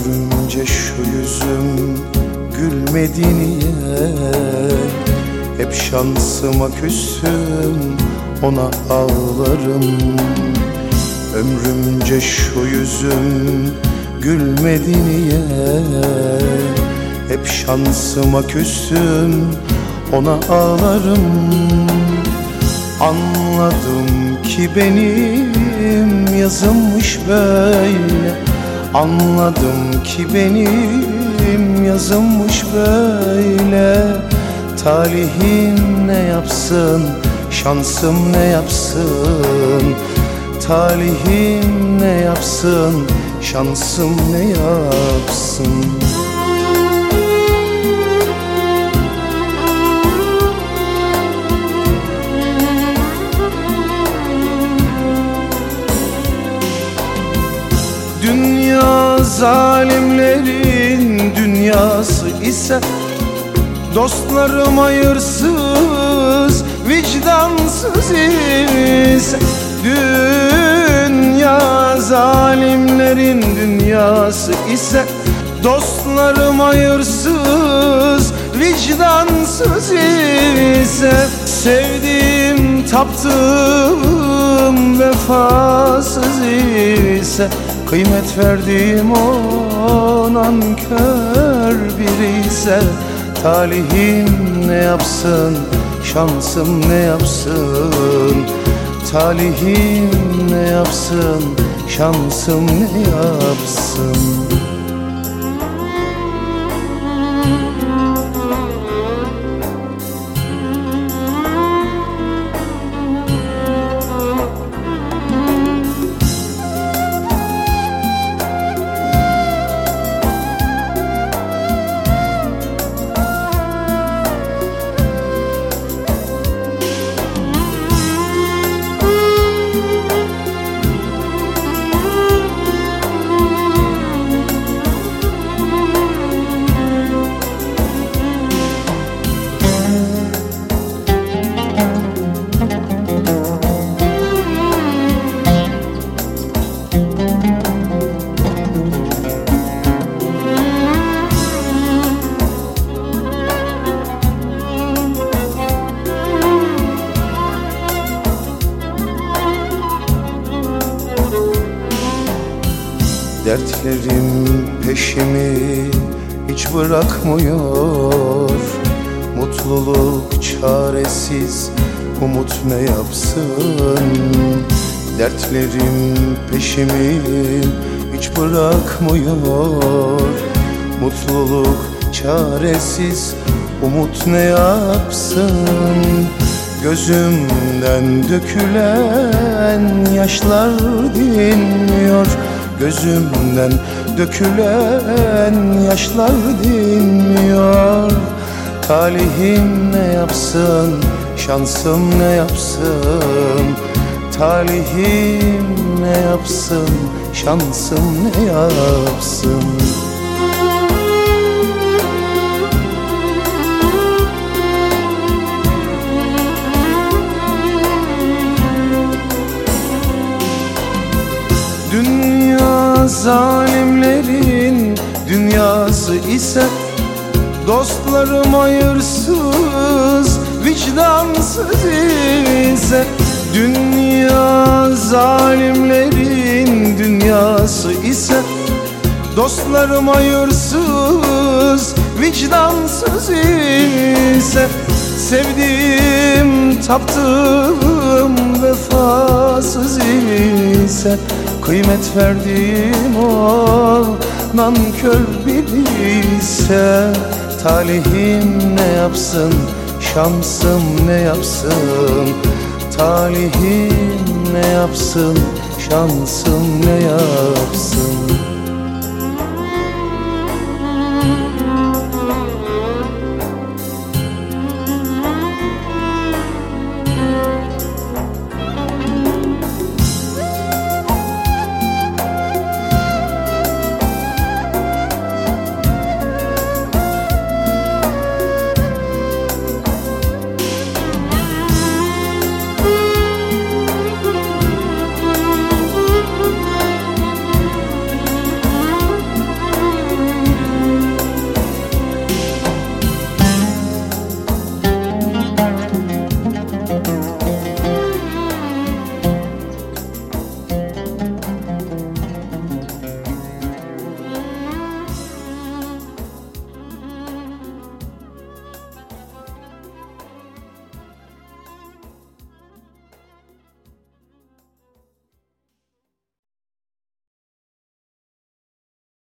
Ömrümce şu yüzüm gülmedi niye? Hep şansıma küstüm, ona ağlarım. Ömrümce şu yüzüm gülmedi niye? Hep şansıma küstüm, ona ağlarım. Anladım ki benim yazılmış böyle, anladım ki benim yazılmış böyle. Talihim ne yapsın, şansım ne yapsın? Talihim ne yapsın, şansım ne yapsın? Dünya zalimlerin dünyası ise dostlarım hayırsız, vicdansız ise. Dünya zalimlerin dünyası ise dostlarım hayırsız, vicdansız ise. Sevdiğim, taptığım vefasız ise, kıymet verdiğim o nankör biri ise. Talihim ne yapsın, şansım ne yapsın? Talihim ne yapsın, şansım ne yapsın? Dertlerim peşimi hiç bırakmıyor. Mutluluk çaresiz, umut ne yapsın? Dertlerim peşimi hiç bırakmıyor. Mutluluk çaresiz, umut ne yapsın? Gözümden dökülen yaşlar dinmiyor. Gözümden dökülen yaşlar dinmiyor. Talihim ne yapsın, şansım ne yapsın? Talihim ne yapsın, şansım ne yapsın? Dünya zalimlerin dünyası ise dostlarım hayırsız, vicdansız ise. Dünya zalimlerin dünyası ise dostlarım hayırsız, vicdansız ise. Sevdiğim, taptığım vefasız ise, kıymet verdiğim o nankör biri ise. Talihim ne yapsın, şansım ne yapsın? Talihim ne yapsın, şansım ne yapsın?